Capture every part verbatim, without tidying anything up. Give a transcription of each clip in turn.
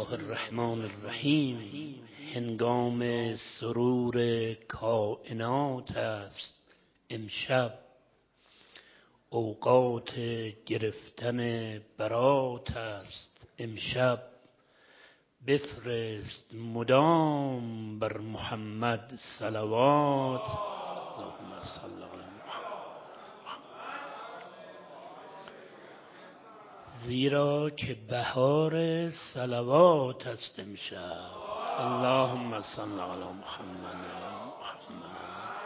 الله الرحمن الرحیم. هنگام سرور کائنات است امشب، اوقات گرفتن برات است امشب. بفرست مدام بر محمد صلوات. اللهم صل علی زیرا که بهار صلوات است امشب. اللهم صل علی محمد محمد.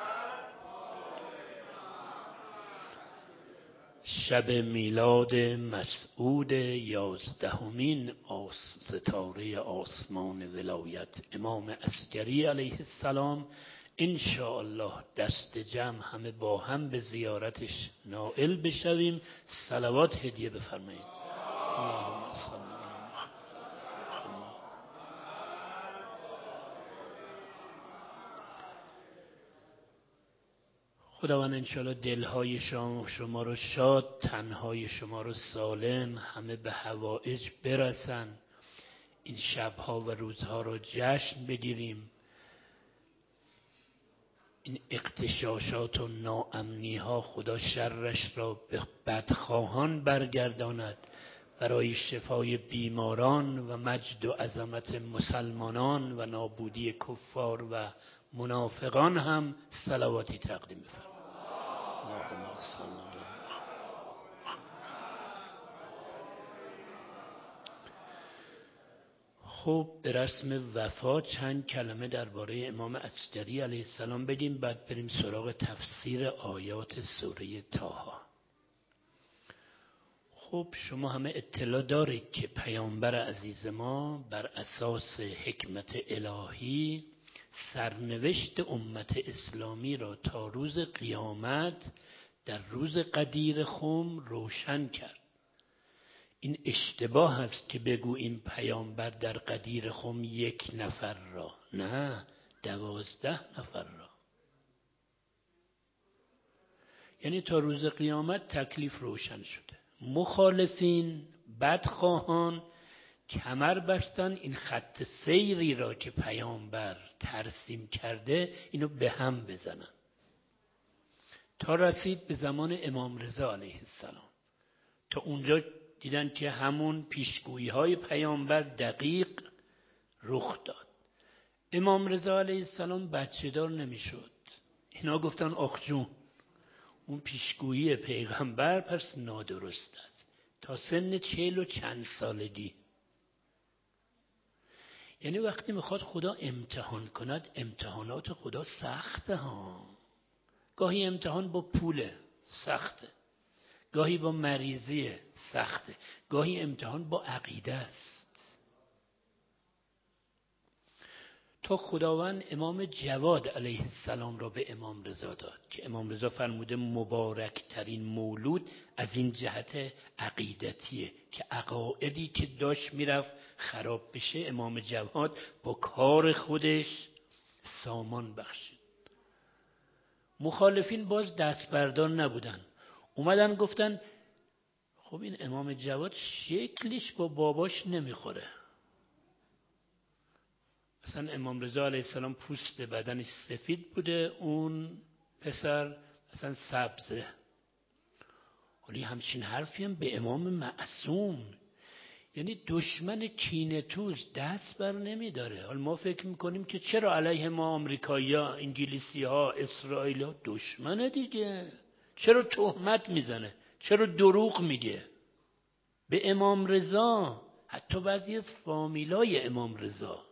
شب میلاد مسعود یازدهمین آس ستاره آسمان ولایت امام عسکری علیه السلام، ان شاء الله دست جمع همه با هم به زیارتش نائل بشویم. صلوات هدیه بفرمایید. اللهم صل علی محمد. خداوند انشاءالله دلهای شما شما رو شاد، تنهای شما رو سالم، همه به حوائج برسن. این شبها و روزها رو جشن بگیریم. این اغتشاشات و ناامنی ها خدا شرش را به بدخواهان برگرداند. برای شفای بیماران و مجد و عظمت مسلمانان و نابودی کفار و منافقان هم صلواتی تقدیم بفرمایید. اللهم صل علی خب به رسم وفا چند کلمه درباره امام عسکری علیه السلام بگیم، بعد بریم سراغ تفسیر آیات سوره طه. خب شما همه اطلاع دارید که پیامبر عزیز ما بر اساس حکمت الهی سرنوشت امت اسلامی را تا روز قیامت در روز قدیر خم روشن کرد. این اشتباه است که بگوییم پیامبر در قدیر خم یک نفر را، نه دوازده نفر را. یعنی تا روز قیامت تکلیف روشن شده. مخالفین، بدخواهان کمر بستن این خط سیری را که پیامبر ترسیم کرده اینو به هم بزنن تا رسید به زمان امام رضا علیه السلام. تا اونجا دیدن که همون پیشگویی های پیامبر دقیق رخ داد. امام رضا علیه السلام بچه دار نمی شد. اینا گفتن آخ جون، اون پیشگویی پیغمبر پس نادرست است. تا سن چهل و چند سالگی. یعنی وقتی میخواد خدا امتحان کند، امتحانات خدا سخته ها. گاهی امتحان با پوله سخته، گاهی با مریضی سخته، گاهی امتحان با عقیده است. تا خداوند امام جواد علیه السلام را به امام رضا داد که امام رضا فرموده مبارک ترین مولود از این جهت عقیدتیه که عقایدی که داشت میرفت خراب بشه امام جواد با کار خودش سامان بخشید. مخالفین باز دست بردار نبودن، اومدن گفتن خب این امام جواد شکلش با باباش نمیخوره. مثلا امام رضا علیه السلام پوست بدنش سفید بوده، اون پسر مثلا سبزه. ولی همچین حرفی هم به امام معصوم، یعنی دشمن کینه توز دست بر نمی داره. حالا ما فکر میکنیم که چرا علیه ما آمریکایی ها، انگلیسی ها، اسرائیل ها دشمنه دیگه، چرا تهمت میزنه، چرا دروغ میگه به امام رضا، حتی بعضی از فامیلای امام رضا.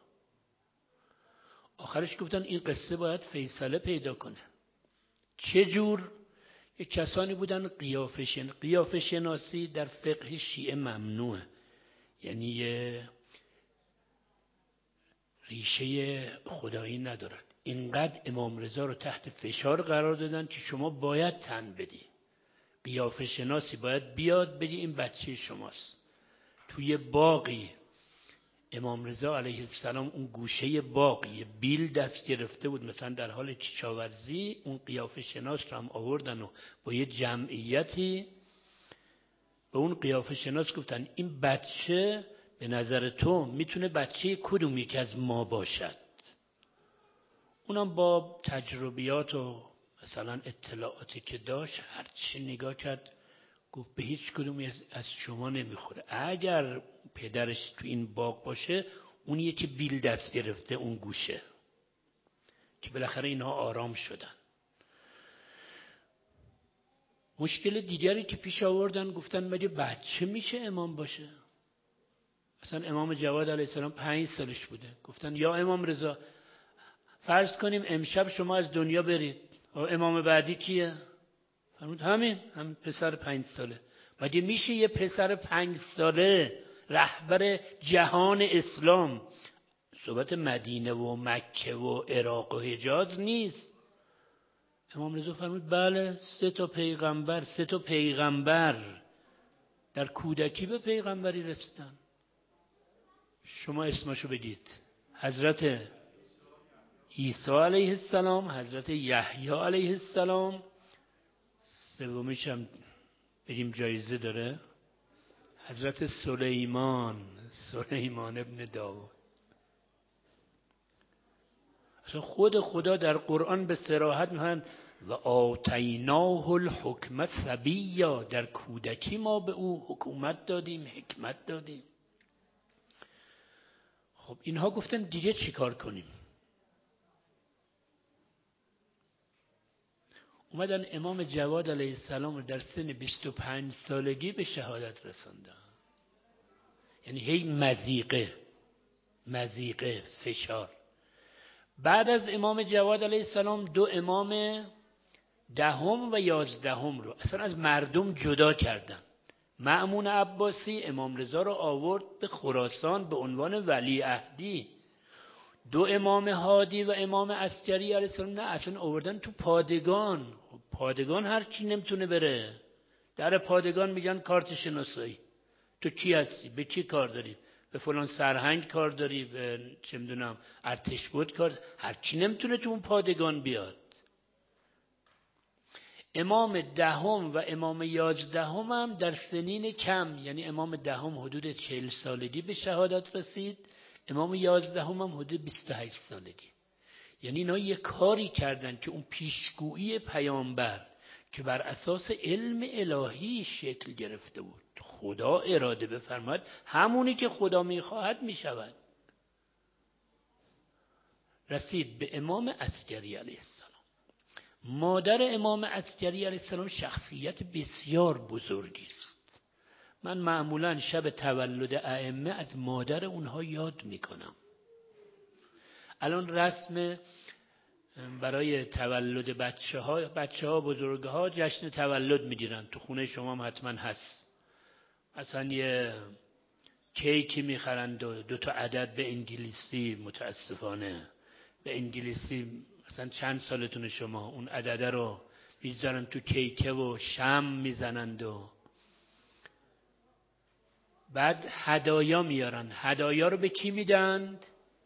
آخرش گفتن این قصه باید فیصله پیدا کنه. چه جور؟ یک کسانی بودن قیافه شن... قیافه شناسی در فقه شیعه ممنوعه، یعنی یه ریشه خدایی ندارد. اینقدر امام رضا رو تحت فشار قرار دادن که شما باید تن بدی، قیافه شناسی باید بیاد بگی این بچه شماست. توی باقی امام رضا علیه السلام اون گوشه باقی بیل دست گرفته بود، مثلا در حال کشاورزی، اون قیافه شناس رو هم آوردن و با یه جمعیتی به اون قیافه شناس گفتن این بچه به نظر تو میتونه بچه کدوم یک از ما باشد؟ اونم با تجربیات و مثلا اطلاعاتی که داشت هر چی نگاه کرد گفت به هیچ کدوم از شما نمیخوره. اگر پدرش تو این باغ باشه اونیه که بیل دست گرفته اون گوشه. که بالاخره اینها آرام شدن. مشکل دیگری که پیش آوردن گفتن مگه بچه میشه امام باشه؟ اصلا امام جواد علیه السلام پنج سالش بوده. گفتن یا امام رضا فرض کنیم امشب شما از دنیا برید، امام بعدی کیه؟ فرمود همین همین پسر پنج ساله. مگه میشه یه پسر پنج ساله رهبر جهان اسلام؟ صحبت مدینه و مکه و عراق و حجاز نیست. امام رضا فرمود بله، سه تا پیغمبر سه تا پیغمبر در کودکی به پیغمبری رسیدن. شما اسمشو بگید. حضرت عیسی علیه السلام، حضرت یحیی علیه السلام، سومیش هم بریم جایزه داره، حضرت سلیمان سلیمان ابن داوود. اصلا خود خدا در قرآن به صراحت میگن و آتیناه الحکم صبیا، در کودکی ما به او حکومت دادیم، حکمت دادیم. خب اینها گفتن دیگه چی کار کنیم؟ اومدن امام جواد علیه السلام رو در سن بیست و پنج سالگی به شهادت رساندن. یعنی هی مضیقه مضیقه فشار. بعد از امام جواد علیه السلام دو امام دهم و یازدهم رو اصلا از مردم جدا کردن. مأمون عباسی امام رضا رو آورد به خراسان به عنوان ولی عهدی. دو امام هادی و امام عسکری علیه السلام نه، اصلا آوردن تو پادگان. پادگان هر کی نمیتونه بره. در پادگان میگن کارت شناسایی، تو کی هستی، به کی کار داری، به فلان سرهنگ کار داری، به چه میدونم ارتش بود کار. هر کی نمیتونه تو اون پادگان بیاد. امام دهم و امام یازدهم هم در سنین کم، یعنی امام دهم حدود چهل سالگی به شهادت رسید، امام یازدهم هم حدود بیست و هشت سالگی. یعنی اینا یه کاری کردن که اون پیشگویی پیامبر که بر اساس علم الهی شکل گرفته بود، خدا اراده بفرماد همونی که خدا میخواهد میشود، رسید به امام عسکری علیه السلام. مادر امام عسکری علیه السلام شخصیت بسیار بزرگی است. من معمولا شب تولد ائمه از مادر اونها یاد میکنم. الان رسم برای تولد بچه ها بچه ها بزرگ ها جشن تولد میگیرن. تو خونه شما هم حتما هست. مثلا یه کیکی میخرند و دو تا عدد به انگلیسی، متاسفانه به انگلیسی، مثلا چند سالتون شما، اون عدده رو میذارن تو کیکه و شم میزنند و بعد هدایا میارن. هدایا رو به کی میدند؟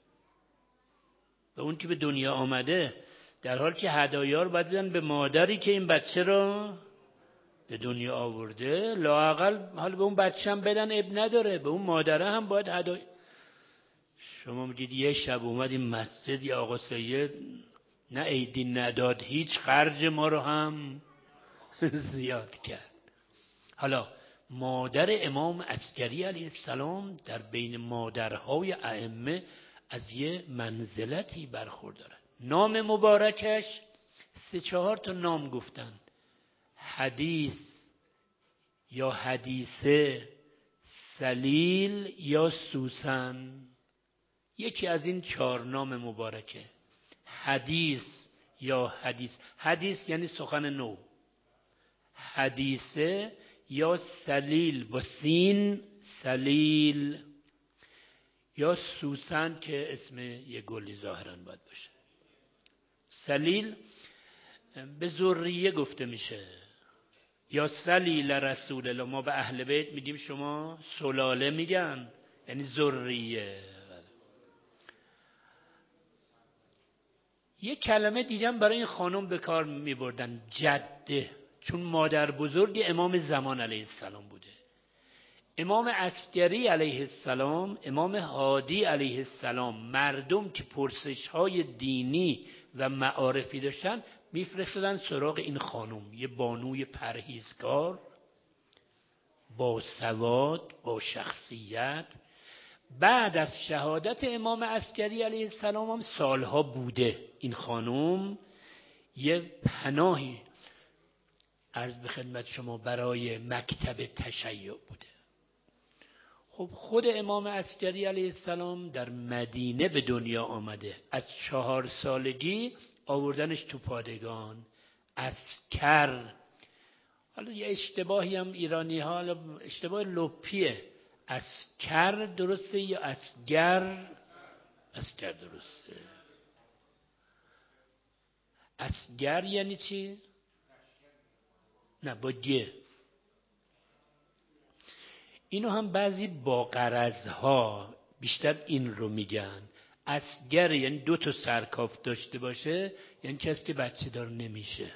به اون که به دنیا آمده. در حالی که هدایا رو باید بدن به مادری که این بچه رو به دنیا آورده. لااقل حالا به اون بچه هم بدن، اب نداره، به اون مادره هم باید هدایا. شما میگید یه شب اومدیم مسجد، یا آقا سید نه عیدی نداد، هیچ خرج ما رو هم زیاد کرد. حالا مادر امام عسکری علیه السلام در بین مادرهای ائمه از یه منزلتی برخورداره. نام مبارکش سه چهار تا نام گفتن: حدیث یا حدیثه، سلیل یا سوسن. یکی از این چهار نام مبارکه. حدیث یا حدیث، حدیث یعنی سخن نو، حدیثه یا سلیل با سین، سلیل، یا سوسن که اسم یه گلی ظاهراً باید باشه. سلیل به ذریه گفته میشه، یا سلیل رسول الله. ما به اهل بیت میگیم، شما سلاله میگن، یعنی ذریه. یه کلمه دیدم برای این خانم به کار میبردن، جده، چون مادر بزرگ امام زمان علیه السلام بوده. امام عسکری علیه السلام، امام هادی علیه السلام، مردم که پرسش های دینی و معارفی داشتن میفرستادن سراغ این خانم، یه بانوی پرهیزکار با سواد، با شخصیت. بعد از شهادت امام عسکری علیه السلام هم سالها بوده این خانم یه پناهی عرض به خدمت شما برای مکتب تشیع بوده. خب خود امام عسکری علیه السلام در مدینه به دنیا آمده، از چهار سالگی آوردنش تو پادگان. عسکر، حالا یه اشتباهی هم ایرانی ها، اشتباه لپیه، عسکر درسته یا اسگر؟ اسگر درسته. اسگر یعنی چی؟ نه با گه. اینو هم بعضی با غرضها بیشتر این رو میگن. اسگر یعنی دو تا سرکاف داشته باشه، یعنی کسی که بچه دار نمیشه.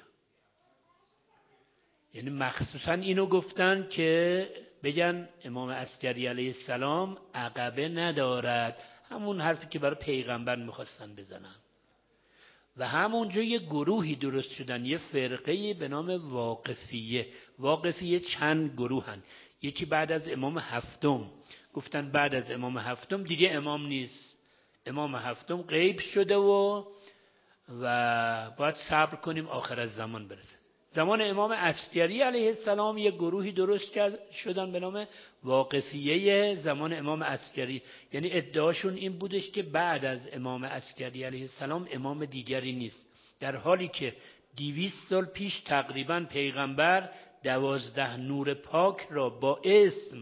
یعنی مخصوصا اینو گفتن که بگن امام عسکری علیه السلام عقبه ندارد، همون حرفی که برای پیغمبر میخواستن بزنن. و همونجا یه گروهی درست شدن، یه فرقه به نام واقفیه. واقفیه چند گروهن. یکی بعد از امام هفتم گفتن بعد از امام هفتم دیگه امام نیست، امام هفتم غیب شده و و باید صبر کنیم آخر از زمان برسه. زمان امام عسکری علیه السلام یه گروهی درست شدن به نام واقفیه زمان امام عسکری، یعنی ادعاشون این بودش که بعد از امام عسکری علیه السلام امام دیگری نیست، در حالی که دویست سال پیش تقریبا پیغمبر دوازده نور پاک را با اسم،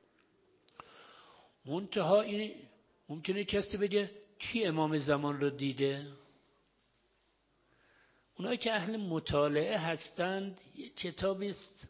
منتها این ممکنه کسی بگه کی امام زمان رو دیده؟ اونایی که اهل مطالعه هستند یه کتابی است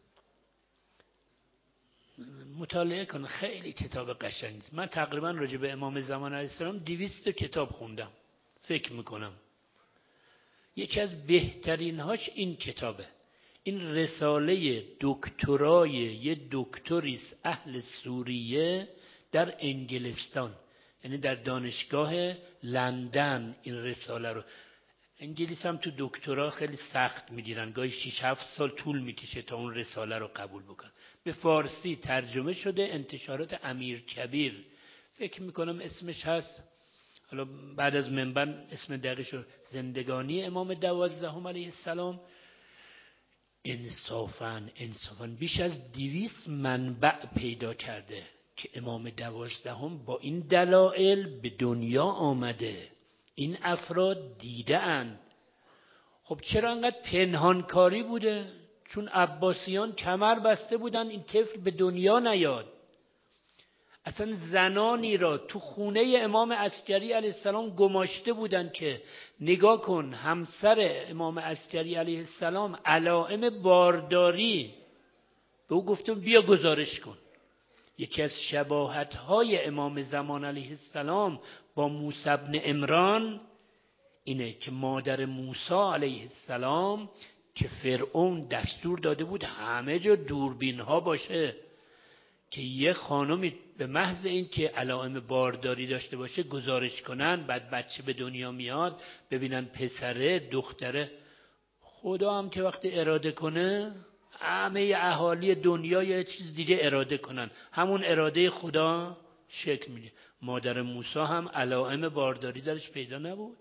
مطالعه کن، خیلی کتاب قشنگی است. من تقریبا راجع به امام زمان علیه السلام دویست کتاب خوندم، فکر میکنم یکی از بهترین هاش این کتابه. این رساله دکترای یه دکتریست اهل سوریه در انگلستان، یعنی در دانشگاه لندن این رساله رو. انگلیس هم تو دکترا خیلی سخت میگیرن، گاهی شش هفت سال طول میکشه تا اون رساله رو قبول بکنن. به فارسی ترجمه شده، انتشارات امیر کبیر فکر میکنم اسمش هست، حالا بعد از منبر اسم دقیقش رو زندگانی امام دوازدهم علیه السلام. انصافاً انصافاً بیش از دویست منبع پیدا کرده که امام دوازدهم با این دلایل به دنیا آمده، این افراد دیده اند. خب چرا انقدر پنهانکاری بوده؟ چون عباسیان کمر بسته بودن این طفل به دنیا نیاد. اصلا زنانی را تو خونه امام عسکری علیه السلام گماشته بودن که نگاه کن همسر امام عسکری علیه السلام علائم بارداری، به او گفتم بیا گزارش کن. یکی از شباهت‌های امام زمان علیه السلام با موسی بن عمران اینه که مادر موسی علیه السلام که فرعون دستور داده بود همه جا دوربین ها باشه که یه خانمی به محض این که علائم بارداری داشته باشه گزارش کنن، بعد بچه به دنیا میاد ببینن پسره دختره. خدا هم که وقتی اراده کنه همه اهالی دنیا یه چیز دیگه اراده کنن، همون اراده خدا شکل میده. مادر موسی هم علائم بارداری درش پیدا نبود.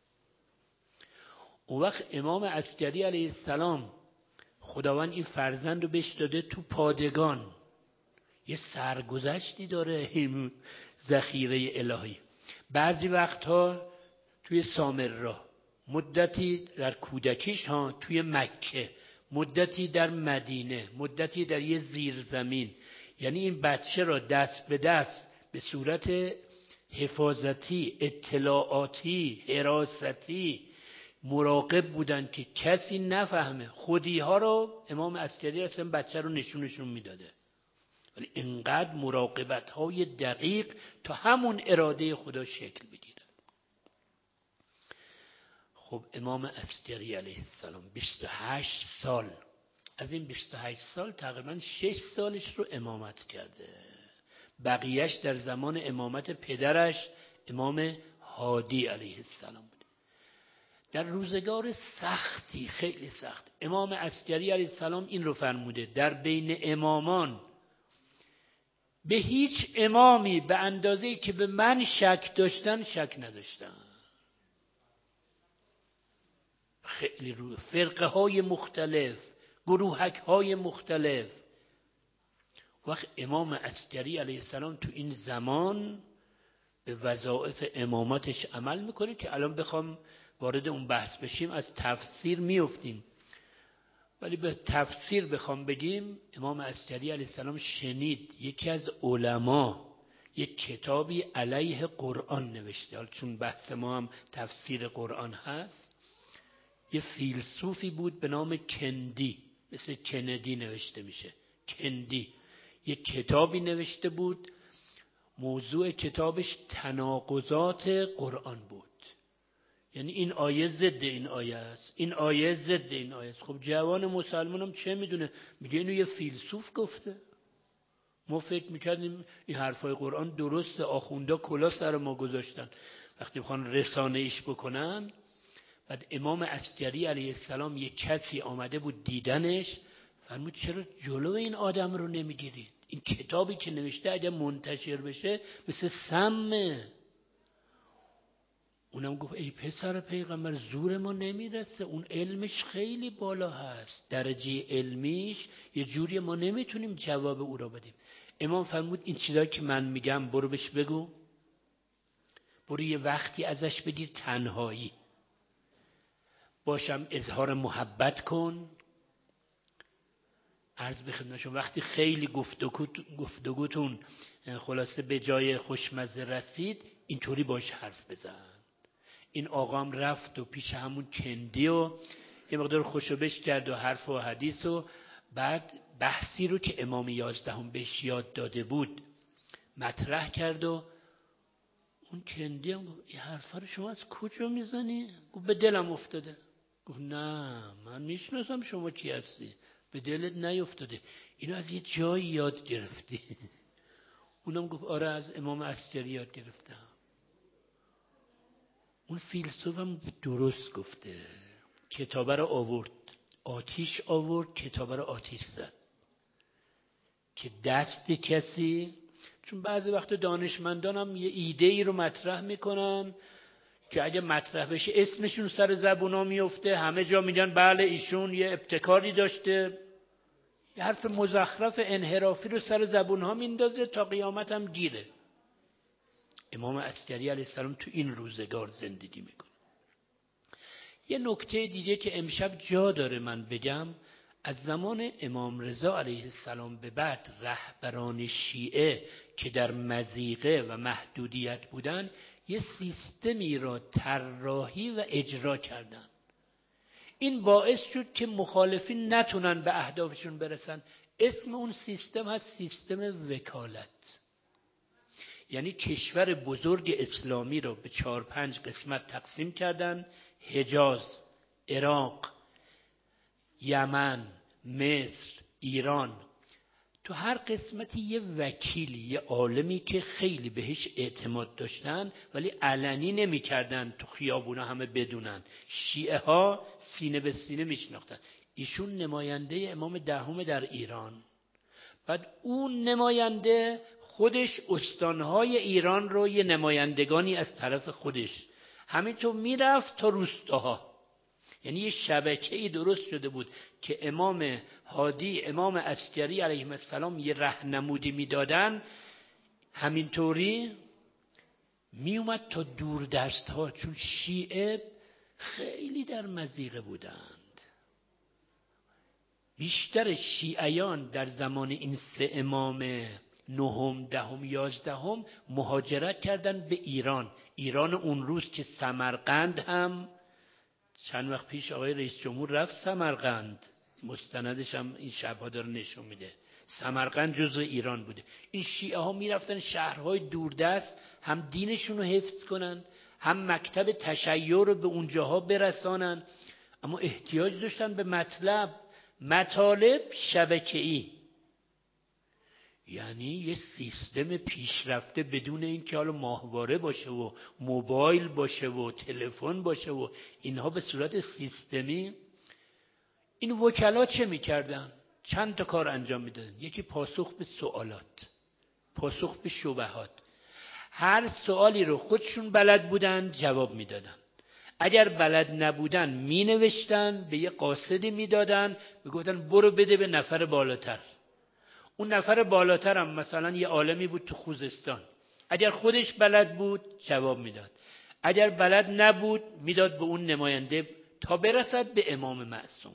اون وقت امام عسکری علیه السلام خداوند این فرزند رو بهش داده تو پادگان، یه سرگذشتی داره این ذخیره الهی. بعضی وقتها توی سامرا، مدتی در کودکیش ها توی مکه، مدتی در مدینه، مدتی در یه زیرزمین. یعنی این بچه را دست به دست به صورت حفاظتی، اطلاعاتی، حراستی مراقب بودن که کسی نفهمه. خودی ها رو امام عسکری اصلا بچه رو نشونشون میداده، ولی اینقدر مراقبت های دقیق تا همون اراده خدا شکل بگیره. خب امام عسکری علیه السلام بیست و هشت سال، از این بیست و هشت سال تقریبا شش سالش رو امامت کرده. بقیهش در زمان امامت پدرش امام هادی علیه السلام بود. در روزگار سختی، خیلی سخت، امام عسکری علیه السلام این رو فرموده: در بین امامان به هیچ امامی به اندازه‌ای که به من شک داشتن شک نداشتن. خیلی رو فرقه های مختلف، گروهک های مختلف. وقت امام عسکری علیه السلام تو این زمان به وظایف امامتش عمل میکنه که الان بخوام وارد اون بحث بشیم از تفسیر میافتیم، ولی به تفسیر بخوام بگیم امام عسکری علیه السلام شنید یکی از علما یک کتابی علیه قرآن نوشته. حالا چون بحث ما هم تفسیر قرآن هست، یه فیلسوفی بود به نام کندی، مثل کندی نوشته میشه، کندی، یک کتابی نوشته بود. موضوع کتابش تناقضات قرآن بود. یعنی این آیه ضد این آیه است، این آیه ضد این آیه است. خب جوان مسلمان هم چه میدونه؟ میگه اینو یه فیلسوف گفته. ما فکر میکردیم این حرفای قرآن درسته، آخوندا کلا سر ما گذاشتن. وقتی میخوان رسانه ایش بکنن، بعد امام عسکری علیه السلام یک کسی آمده بود دیدنش، فرمود چرا جلو این آدم رو نمیگیرید؟ این کتابی که نوشته اگه منتشر بشه مثل سمه. اونم گفت ای پسر پیغمبر، زور ما نمیرسه، اون علمش خیلی بالا هست، درجه علمیش یه جوری ما نمیتونیم جواب او را بدیم. امام فرمود این چیزایی که من میگم برو بهش بگو، برو یه وقتی ازش بگیر تنهایی باشم، اظهار محبت کن. عرض به خدمتشون وقتی خیلی گفتگوتون خلاصه به جای خوشمزه رسید، اینطوری باش حرف بزن. این آقام رفت و پیش همون کندی و یه مقدار خوشوبش کرد و حرف و حدیث و بعد بحثی رو که امام یازدهم بهش یاد داده بود مطرح کرد و اون کندی هم گفت این حرفا رو شما از کجا میزنی؟ گفت به دلم افتاده. گفت نه من میشناسم شما کی هستی، به دلت نیفتاده، اینو از یه جایی یاد گرفتی. اونم گفت آره از امام عسکری یاد گرفتم. اون فیلسوف هم درست گفته. کتابه رو آورد، آتیش آورد، کتابه رو آتیش زد که دست کسی، چون بعضی وقت دانشمندان هم یه ایده ای رو مطرح میکنن که اگه مطرح بشه اسمشون سر زبونا میفته، همه جا میگن بله ایشون یه ابتکاری داشته، یه حرف مزخرف انحرافی رو سر زبونها میندازه تا قیامت هم گیره. امام عسکری علیه السلام تو این روزگار زندگی میکنه. یه نکته دیگه که امشب جا داره من بگم، از زمان امام رضا علیه السلام به بعد رهبران شیعه که در مضیقه و محدودیت بودن یه سیستمی را طراحی و اجرا کردن. این باعث شد که مخالفین نتونن به اهدافشون برسن. اسم اون سیستم هست سیستم وکالت. یعنی کشور بزرگ اسلامی رو به چهار پنج قسمت تقسیم کردن: حجاز، عراق، یمن، مصر، ایران. تو هر قسمتی یه وکیلی، یه عالمی که خیلی بهش اعتماد داشتن ولی علنی نمی کردن تو خیابونا همه بدونن. شیعه ها سینه به سینه میشناختن. ایشون نماینده امام دهم در ایران، بعد اون نماینده خودش استانهای ایران رو یه نمایندگانی از طرف خودش، همینطور میرفت تا روستاها. یعنی یه شبکه‌ای درست شده بود که امام هادی، امام عسکری علیه السلام یه راهنمودی میدادن، همینطوری میومد تا دور دستها، چون شیعه خیلی در مضیقه بودند. بیشتر شیعیان در زمان این سه امام نهم، دهم، یازدهم مهاجرت کردن به ایران. ایران اون روز که سمرقند هم چند وقت پیش آقای رئیس جمهور رفت سمرقند، مستندش هم این شبها داره نشون میده، سمرقند جزء ایران بوده. این شیعه ها میرفتن شهرهای دوردست هم دینشون رو حفظ کنن، هم مکتب تشیع رو به اونجاها برسانن، اما احتیاج داشتن به مطلب، مطالب شبکه‌ای. یعنی یه سیستم پیشرفته بدون اینکه حالا ماهواره باشه و موبایل باشه و تلفن باشه و اینها به صورت سیستمی. این وکلا چه میکردن؟ چند تا کار انجام میدادن. یکی پاسخ به سوالات، پاسخ به شبهات. هر سوالی رو خودشون بلد بودن جواب میدادن. اگر بلد نبودن می نوشتن، به یه قاصدی میدادن، میگفتن برو بده به نفر بالاتر. اون نفر بالاتر هم مثلا یه عالمی بود تو خوزستان، اگر خودش بلد بود جواب میداد، اگر بلد نبود میداد به اون نماینده تا برسد به امام معصوم.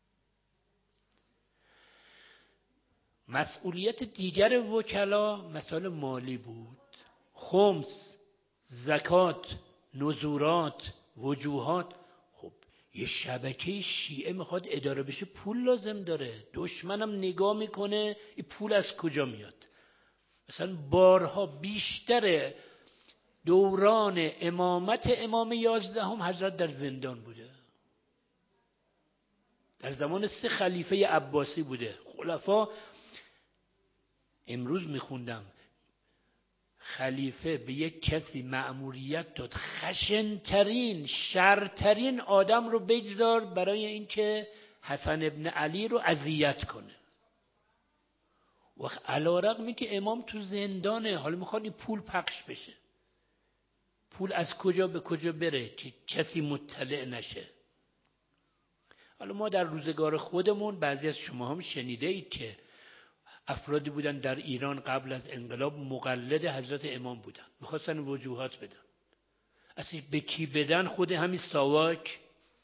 مسئولیت دیگر وکلا مسائل مالی بود. خمس، زکات، نذورات، وجوهات. خب یه شبکه شیعه میخواد اداره بشه، پول لازم داره. دشمنم نگاه میکنه این پول از کجا میاد. مثلا بارها بیشتر دوران امامت امام یازدهم حضرت در زندان بوده. در زمان سه خلیفه عباسی بوده. خلفا امروز میخوندم خلیفه به یک کسی مأموریت داد خشنترین شرترین آدم رو بگذار برای اینکه حسن ابن علی رو اذیت کنه. و علی‌رغم اینکه امام تو زندانه، حالا میخواد این پول پخش بشه. پول از کجا به کجا بره که کسی مطلع نشه. حالا ما در روزگار خودمون بعضی از شما هم شنیده اید که افرادی بودن در ایران قبل از انقلاب مقلد حضرت امام بودن، میخواستن وجوهات بدن. اصلا به کی بدن؟ خود همین ساواک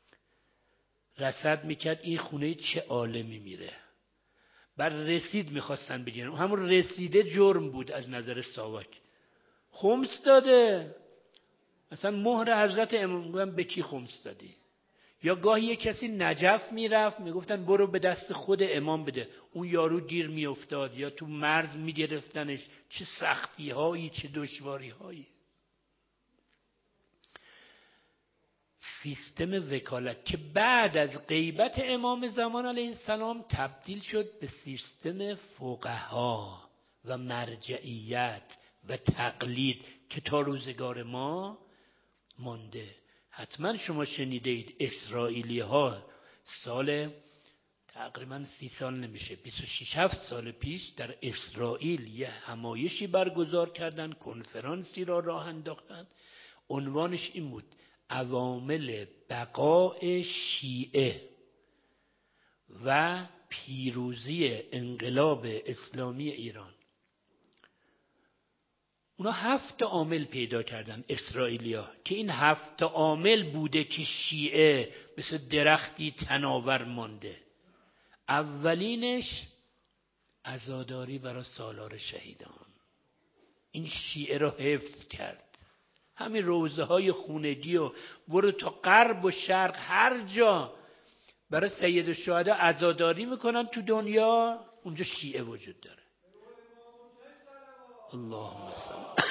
رصد میکرد این خونه چه عالمی میره. بر رسید میخواستن بگیرن، همون رسیده جرم بود از نظر ساواک. خمس داده، مثلا مهر حضرت امام، میگن به کی خمس دادی؟ یا گاهی یک کسی نجف میرفت میگفتن برو به دست خود امام بده، اون یارو گیر میافتاد یا تو مرز میگرفتنش. چه سختی هایی، چه دشواری هایی. سیستم وکالت که بعد از غیبت امام زمان علیه السلام تبدیل شد به سیستم فقها و مرجعیت و تقلید که تا روزگار ما مانده. حتما شما شنیده اید اسرائیلی ها سال تقریبا سی سال نمیشه، بیست و شش هفت سال پیش در اسرائیل یه همایشی برگزار کردن، کنفرانسی را راه انداختن. عنوانش این بود: عوامل بقای شیعه و پیروزی انقلاب اسلامی ایران. اونا هفت عامل پیدا کردن اسرائیلیا که این هفت عامل بوده که شیعه مثل درختی تناور مانده. اولینش عزاداری برای سالار شهیدان. این شیعه را حفظ کرد. همین روزه های خونگی و برو تا غرب و شرق هر جا برای سید الشهدا عزاداری میکنن تو دنیا، اونجا شیعه وجود داره. اللهم صل.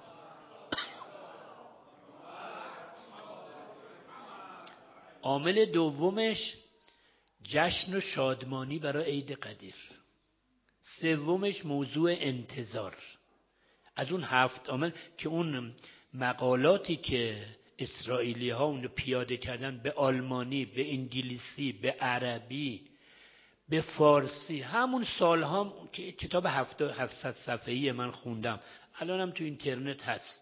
عامل دومش جشن و شادمانی برای عید قدیر. سومش موضوع انتظار. از اون هفت عامل که اون مقالاتی که اسرائیلی ها اونو پیاده کردن به آلمانی، به انگلیسی، به عربی، به فارسی، همون سال هم که کتاب هفتصد صفحه‌ای من خوندم، الان هم تو اینترنت هست.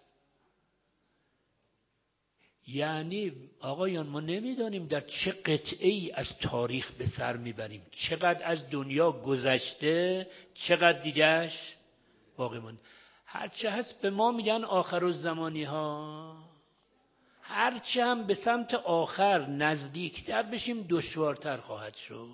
یعنی آقایان ما نمیدانیم در چه قطعه‌ای از تاریخ به سر میبریم، چقدر از دنیا گذشته، چقدر دیگهش باقی مانده. هرچه هست به ما میگن آخر الزمانی ها، هرچه هم به سمت آخر نزدیکتر بشیم دشوارتر خواهد شد.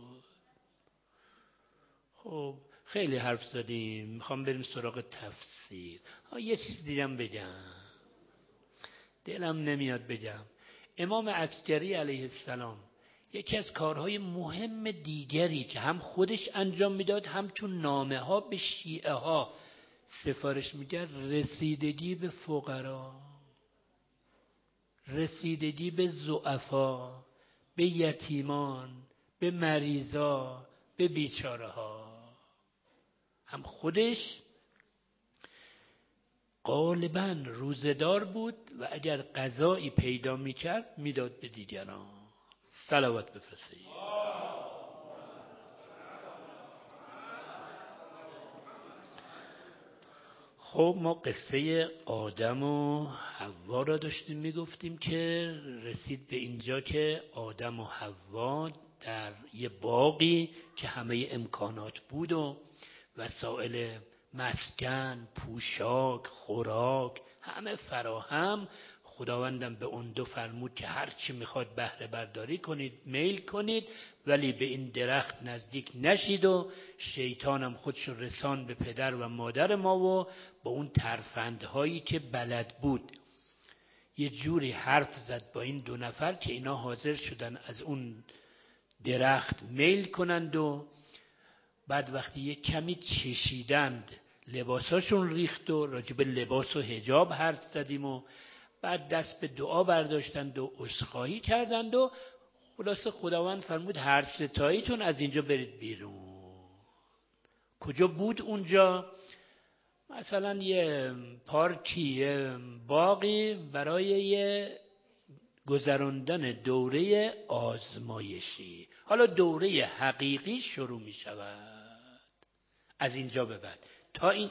خب خیلی حرف زدیم، میخوام بریم سراغ تفسیر. ها یه چیز دیدم بگم، دلم نمیاد بگم. امام عسکری علیه السلام یکی از کارهای مهم دیگری که هم خودش انجام میداد هم تو نامه ها به شیعه ها سفارش میکرد، رسیدگی به فقرا، رسیدگی به ضعفا، به یتیمان، به مریضا، به بیچاره ها. هم خودش غالباً روزدار بود و اگر غذایی پیدا میکرد میداد به دیگران. صلوات بفرستید. خب ما قصه آدم و حوا را داشتیم میگفتیم که رسید به اینجا که آدم و حوا در یه باغی که همه امکانات بود و وسایل مسکن، پوشاک، خوراک همه فراهم، خداوندم به اون دو فرمود که هر چی میخواد بهره برداری کنید، میل کنید، ولی به این درخت نزدیک نشید. و شیطانم خودشو رسان به پدر و مادر ما و با اون ترفندهایی که بلد بود یه جوری حرف زد با این دو نفر که اینا حاضر شدن از اون درخت میل کنند. و بعد وقتی یه کمی چشیدند لباساشون ریخت و راجب لباس و حجاب حرف زدیم و بعد دست به دعا برداشتند و عذرخواهی کردند و خلاصه خداوند فرمود هر ستاییتون از اینجا برید بیرون. کجا بود اونجا؟ مثلا یه پارکی، یه باقی برای یه گذراندن دوره آزمایشی. حالا دوره حقیقی شروع می شود از اینجا به بعد تا این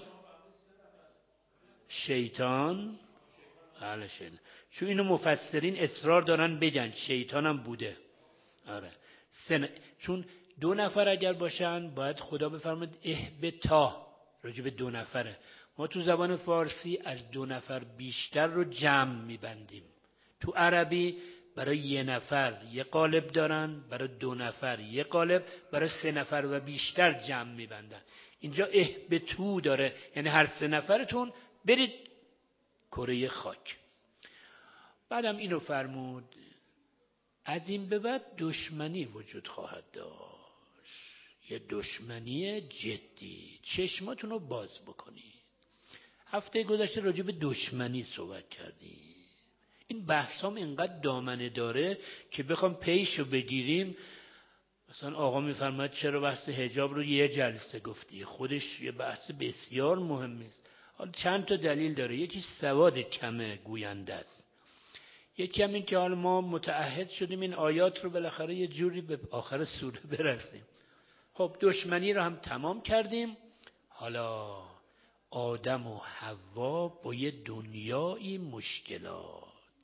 شیطان بله شیطان. چون اینو مفسرین اصرار دارن بگن شیطان هم بوده. آره سن... چون دو نفر اگر باشن باید خدا بفرماد اهبتا، راجع به دو نفره. ما تو زبان فارسی از دو نفر بیشتر رو جمع میبندیم. تو عربی برای یه نفر یه قالب دارن، برای دو نفر یه قالب، برای سه نفر و بیشتر جمع میبندن. اینجا اهبتو داره، یعنی هر سه نفرتون برید کره خاک. بعدم اینو فرمود از این به بعد دشمنی وجود خواهد داشت، یه دشمنی جدی. چشماتون رو باز بکنید. هفته گذشته راجع به دشمنی صحبت کردیم. این بحثام اینقدر دامنه داره که بخوام پیشو بگیریم. مثلا آقا میفرماید چرا بحث حجاب رو یه جلسه گفتی؟ خودش یه بحث بسیار مهمی است. حالا چند تا دلیل داره. یکی سواد کم گوینده است، یکی هم این که حالا ما متعهد شدیم این آیات رو بالاخره یه جوری به آخر سوره برسیم. خب دشمنی رو هم تمام کردیم. حالا آدم و حوا با یه دنیای مشکلات،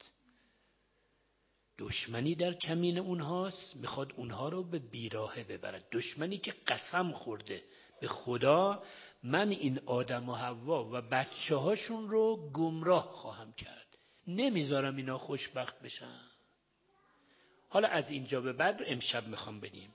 دشمنی در کمین اونهاست، میخواد اونها رو به بیراهه ببرد. دشمنی که قسم خورده به خدا من این آدم و حوا و بچه هاشون رو گمراه خواهم کرد، نمیذارم اینا خوشبخت بشن. حالا از اینجا به بعد رو امشب میخوام بگیم.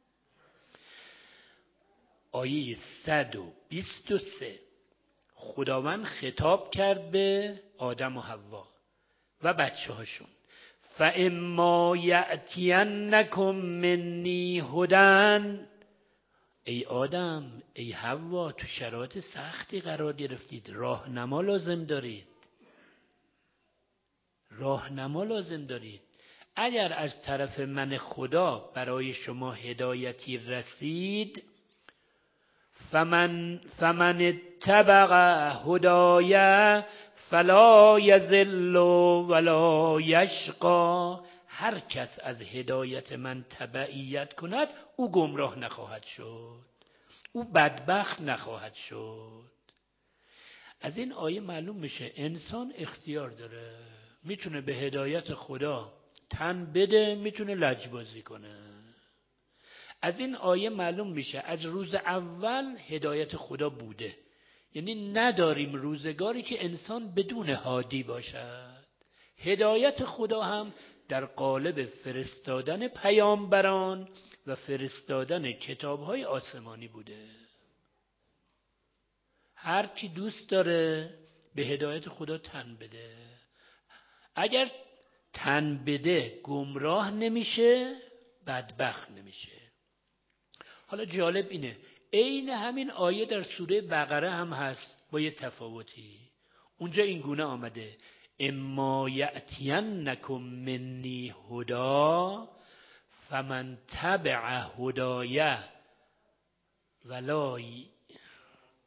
آیه صد و بیست و سه خداوند خطاب کرد به آدم و حوا و بچه هاشون. فَإِمَّا يَأْتِيَنَّكُم مِّنِّي هُدًى. ای آدم، ای حوا، تو شرایط سختی قرار گرفتید، راهنما لازم دارید، راهنما لازم دارید. اگر از طرف من خدا برای شما هدایتی رسید، فمن فمن اتبع هدایا فلا یضل ولا یشقی. هر کس از هدایت من تبعیت کند او گمراه نخواهد شد، او بدبخت نخواهد شد. از این آیه معلوم میشه انسان اختیار داره، میتونه به هدایت خدا تن بده، میتونه لجبازی کنه. از این آیه معلوم میشه از روز اول هدایت خدا بوده، یعنی نداریم روزگاری که انسان بدون هادی باشد. هدایت خدا هم در قالب فرستادن پیامبران و فرستادن کتاب‌های آسمانی بوده. هر کی دوست داره به هدایت خدا تن بده. اگر تن بده گمراه نمیشه، بدبخت نمیشه. حالا جالب اینه عین همین آیه در سوره بقره هم هست با یه تفاوتی. اونجا این گونه آمده اما یأتینکم منی هدا فمن تبع هدایه ولا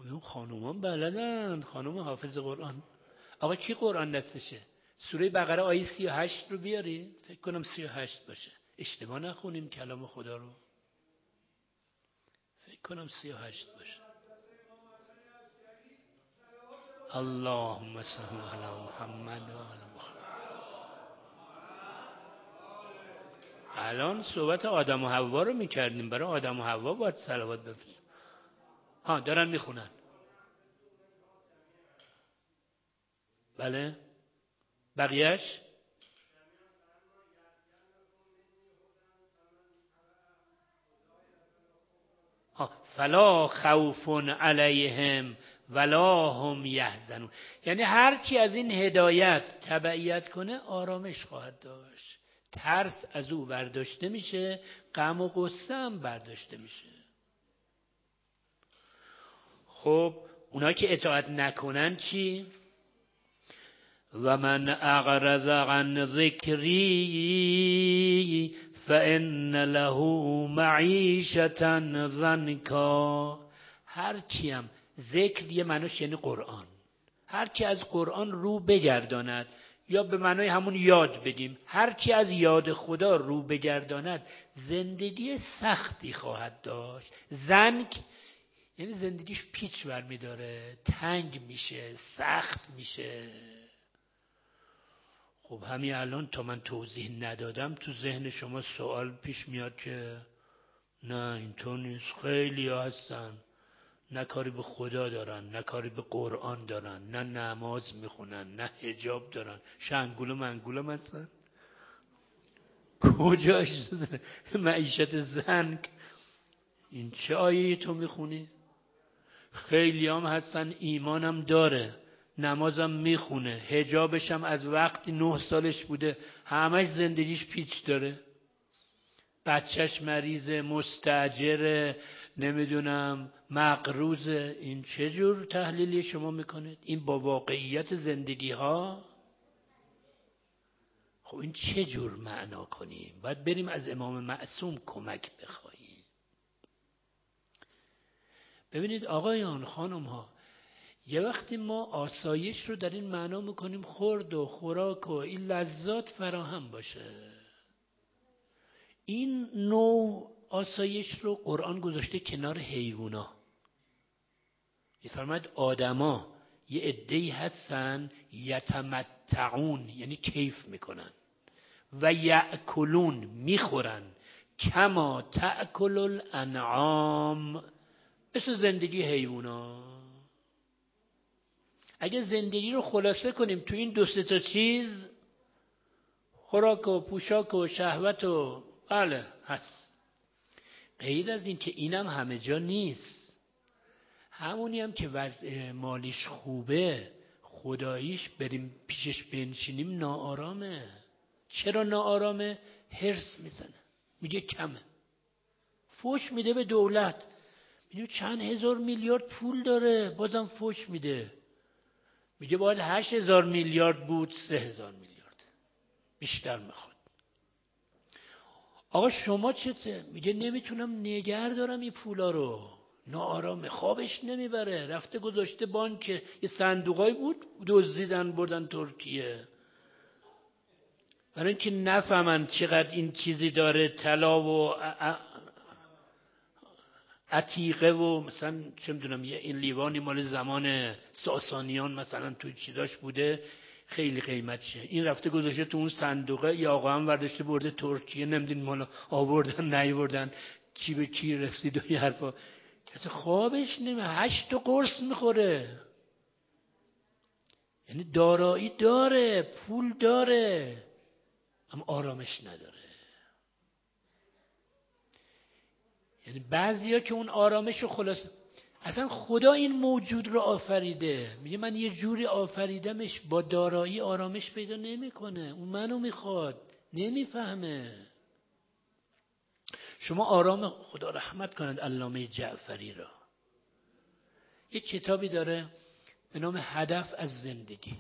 اون خانومان بلدن، خانوم حافظ قرآن. آقا کی قرآن دستشه؟ سوره بقره آیه سی و هشت رو بیاری، فکر کنم سی و هشت باشه، اشتباه نخونیم کلام خدا رو، فکر کنم سی و هشت باشه. اللهم صل علی محمد و علی محمد. الان صحبت آدم و حوا رو میکردیم، برای آدم و حوا باید صلوات بفرستیم. ها دارن میخونن. بله بقیهش فلا خوف علیهم ولا هم یحزنون. یعنی هر کی از این هدایت تبعیت کنه آرامش خواهد داشت، ترس از او برداشته میشه، غم و غصه هم برداشته میشه. خب اونا که اطاعت نکنن چی؟ و من اعرض عن ذکری فإن له معیشة ضنکا. هر کیم ذکر یه معنیش یعنی قرآن، هر کی از قرآن رو بگرداند، یا به معنای همون یاد بگیم، هر کی از یاد خدا رو بگرداند زندگی سختی خواهد داشت. ضنک یعنی زندگیش پیچ برمی داره، تنگ میشه، سخت میشه. خب همین الان تا من توضیح ندادم تو ذهن شما سوال پیش میاد که نه اینطور نیست، خیلی ها هستن نه کاری به خدا دارن، نه کاری به قرآن دارن، نه نماز میخونن، نه حجاب دارن، شنگول و منگول هستن. کجاش معیشت زنگ؟ این چه آیه تو میخونی؟ خیلی هم هستن ایمانم داره، نمازم میخونه، حجابش هم از وقتی نه سالش بوده، همش زندگیش پیچ داره، بچهش مریضه، مستاجره، نمیدونم مقروضه. این چه جور تحلیلی شما میکنید؟ این با واقعیت زندگی ها؟ خب این چه جور معنا کنیم؟ باید بریم از امام معصوم کمک بخواهیم. ببینید آقایان خانم ها، یه وقتی ما آسایش رو در این معنا میکنیم خورد و خوراک و این لذات فراهم باشه. این نوع آسایش رو قرآن گذاشته کنار حیوونا. میفرماید آدما یه عده‌ای هستن یتمتعون یعنی کیف میکنن، و یأکلون میخورن، کما تأکل الانعام مثل زندگی حیوونا. اگه زندگی رو خلاصه کنیم تو این دو سه تا چیز، خوراک و پوشاک و شهوت و بله هست. غیر از این که اینم همه جا نیست. همونی هم که وضع مالیش خوبه خداییش بریم پیشش بنشینیم ناآرامه. چرا ناآرامه؟ هرس میزنه، میگه کمه، فوش میده به دولت، میگه چند هزار میلیارد پول داره بازم فوش میده، میگه باید هشت هزار میلیارد بود سه هزار میلیارد بیشتر میخواد. آقا شما چته؟ میگه نمیتونم نگه دارم این پولا رو، ناآرامه، خوابش نمیبره، رفته گذاشته بانک، یه صندوقای بود دزدیدن بردن ترکیه، برای اینکه نفهمن چقدر این چیزی داره، طلا و عتیقه و مثلا چه میدونم یه این لیوانی مال زمان ساسانیان مثلا توی چیزاش بوده خیلی قیمتشه، این رفته گذاشته تو اون صندوقه، یا آقا هم ورداشته برده ترکیه، نمیدونم مالا آوردن نیوردن چی به چی رسید و یه حرفا. کسی خوابش نمی، هشت تا قرص میخوره، یعنی دارایی داره، پول داره، اما آرامش نداره. یعنی بعضیا که اون آرامش رو خلاص، اصلا خدا این موجود رو آفریده، میگه من یه جوری آفریدمش با دارایی آرامش پیدا نمیکنه، اون منو میخواد، نمیفهمه. شما آرام، خدا رحمت کند علامه جعفری را، یه کتابی داره به نام هدف از زندگی.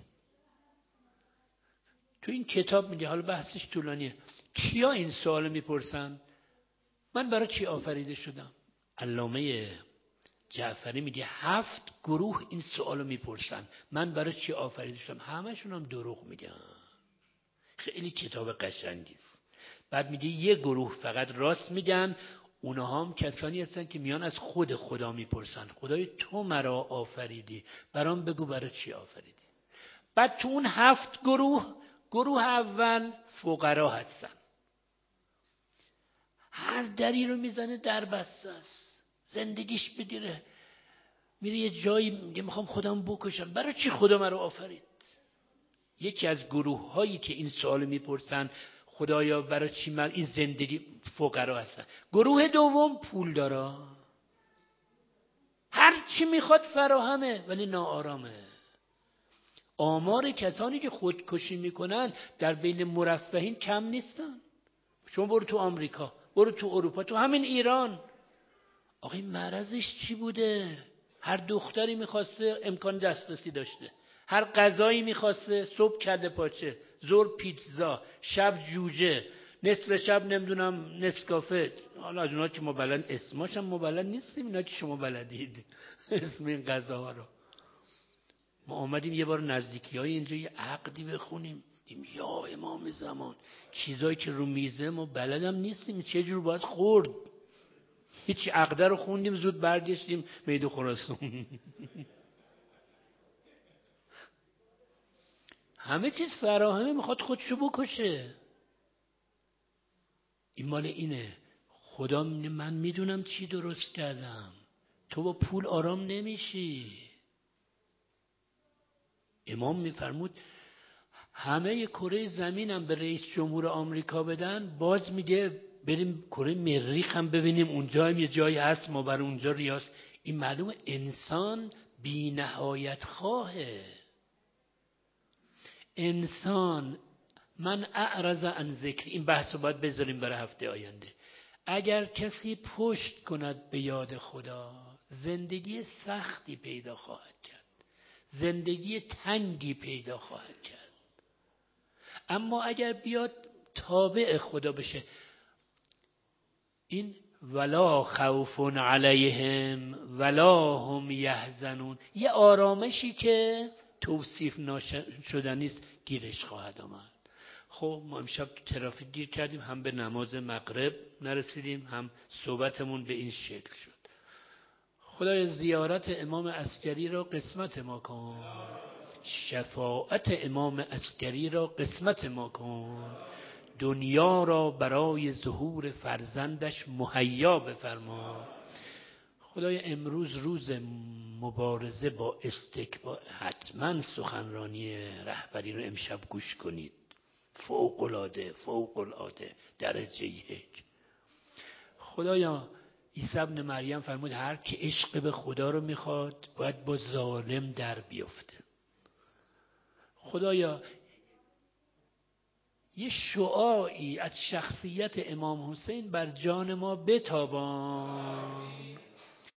تو این کتاب میگه، حالا بحثش طولانیه، کیا این سوال میپرسن من برای چی آفریده شدم؟ علامه جعفری میگه هفت گروه این سوالو میپرسن من برای چی آفریده شدم، همشون هم دروغ میگن. خیلی کتاب قشنگی است. بعد میگه یه گروه فقط راست میگن، اونها هم کسانی هستن که میان از خود خدا میپرسن خدای تو مرا آفریدی، برام بگو برای چی آفریدی. بعد تو اون هفت گروه، گروه اول فقرا هستن، هر دری رو میزنه در بسته است، زندگیش بدیره، میره یه جایی میگه میخوام خودم بکشم، برای چی خدا مرا آفرید. یکی از گروه هایی که این سوال میپرسن خدایا برای چی من این زندگی، فقرا هستن. گروه دوم پول دارا، هر چی میخواد فراهمه ولی ناآرامه. آمار کسانی که خودکشی میکنن در بین مرفهین کم نیستن. شما برو تو آمریکا، برو تو اروپا، تو همین ایران، آقای مرضش چی بوده؟ هر دختری میخواسته امکان دسترسی داشته، هر غذایی میخواسته، صبح کله پاچه، ظهر پیتزا، شب جوجه، نصف شب نمیدونم نسکافه. حالا از اونها که ما بلد اسماش هم ما بلد نیستیم، اینا که شما بلدید اسم این غذاها رو. ما آمدیم یه بار نزدیکی های اینجا یه عقدی بخونیم، دیم یا امام زمان، چیزایی که رو میزه ما بلدم نیستیم چه جور باید خورد. هیچ عقده رو خوندیم زود برداشتیم میدو خراسان. همه چیز فراهمه، میخواد خودشو بکشه. این مال اینه. خدا من میدونم چی درست کردم، تو با پول آرام نمیشی. امام میفرمود همه کره زمینم به رئیس جمهور آمریکا بدن، باز میگه بریم کره مریخ هم ببینیم اونجا هم یه جایی هست ما بر اونجا ریاض. این معلومه انسان بی نهایت خواهه. انسان من اعرض عن ذکر، این بحث رو باید بذاریم برای هفته آینده. اگر کسی پشت کند به یاد خدا، زندگی سختی پیدا خواهد کرد، زندگی تنگی پیدا خواهد کرد. اما اگر بیاد تابع خدا بشه، این ولا خوف علیهم ولا هم یحزنون، یه آرامشی که توصیف نشدنی است گیرش خواهد آمد. خب ما امشب تو ترافیک گیر کردیم، هم به نماز مغرب نرسیدیم، هم صحبتمون به این شکل شد. خدای زیارت امام عسکری را قسمت ما کن، شفاعت امام عسکری را قسمت ما کن، دنیا را برای ظهور فرزندش مهیا بفرما. خدای امروز روز مبارزه با استکبار، حتما سخنرانی رهبری رو امشب گوش کنید، فوق العاده فوق العاده درجه یک. خدایا عیسی ابن مریم فرمود هر که عشق به خدا رو میخواد باید با ظالم در بیفته. خدایا یه شعاعی از شخصیت امام حسین بر جان ما بتابان.